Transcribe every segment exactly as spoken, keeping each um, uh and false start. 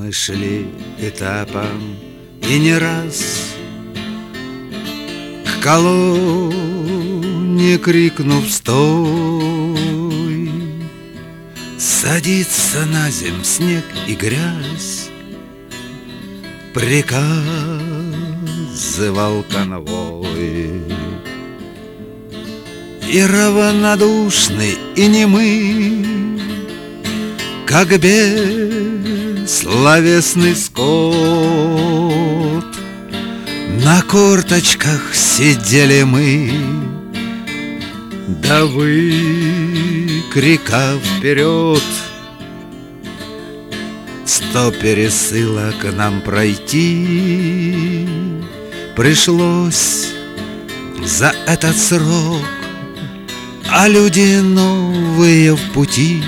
мы шли этапом и не раз к колонне крикнув «Стой!», садится на земь снег и грязь, приказывал конвой. И равнодушный, и немый, как бессловесный скот, на корточках сидели мы, да выкрикав вперед: сто пересылок нам пройти пришлось за этот срок, а люди новые в пути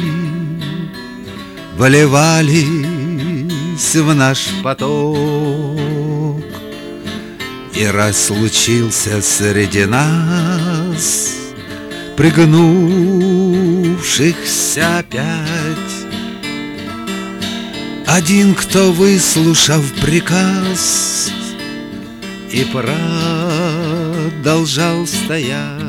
вливались в наш поток. И раз случился среди нас, пригнувшихся опять, один, кто, выслушав приказ, и продолжал стоять.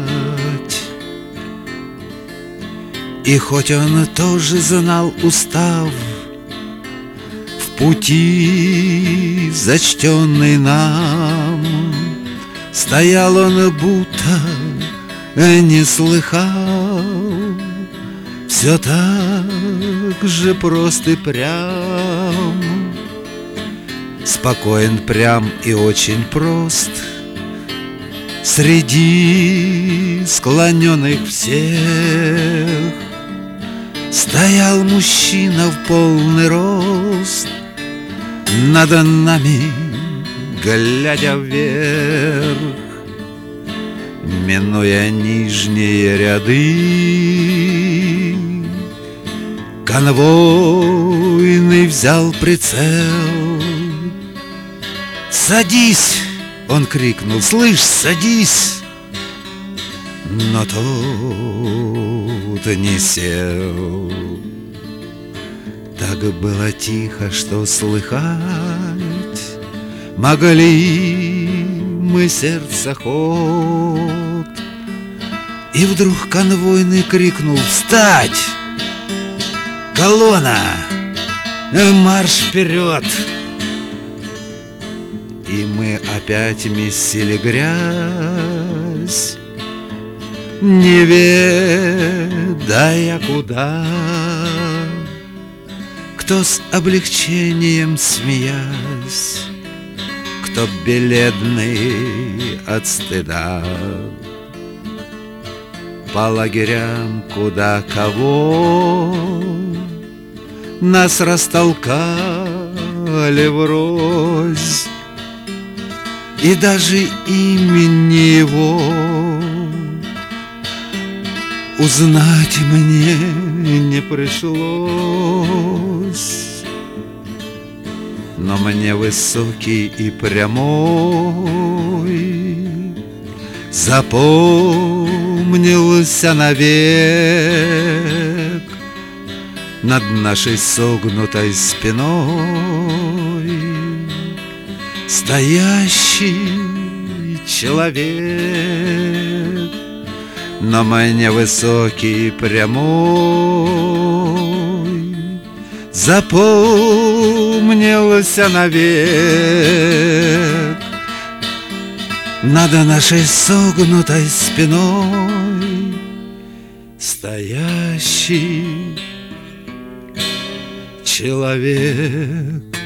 И хоть он тоже знал устав, в пути зачтенный нам, стоял он, будто не слыхал, все так же прост и прям, спокоен, прям и очень прост. Среди склоненных всех стоял мужчина в полный рост, над нами глядя вверх, минуя нижние ряды. Конвойный взял прицел. «Садись!» — он крикнул. «Слышь, садись!» Но тот не сел. Так было тихо, что слыхать могли мы сердца ход. И вдруг конвойный крикнул: «Встать! Колонна! Марш вперед!» И мы опять месили грязь, не ведая куда. Кто с облегчением смеясь, кто бледный от стыда. По лагерям куда кого нас растолкали врозь, и даже имени его узнать мне не пришлось. Но мне высокий и прямой запомнился навек над нашей согнутой спиной стоящий человек. Но мне высокий и прямой запомнился навек над нашей согнутой спиной стоящий человек.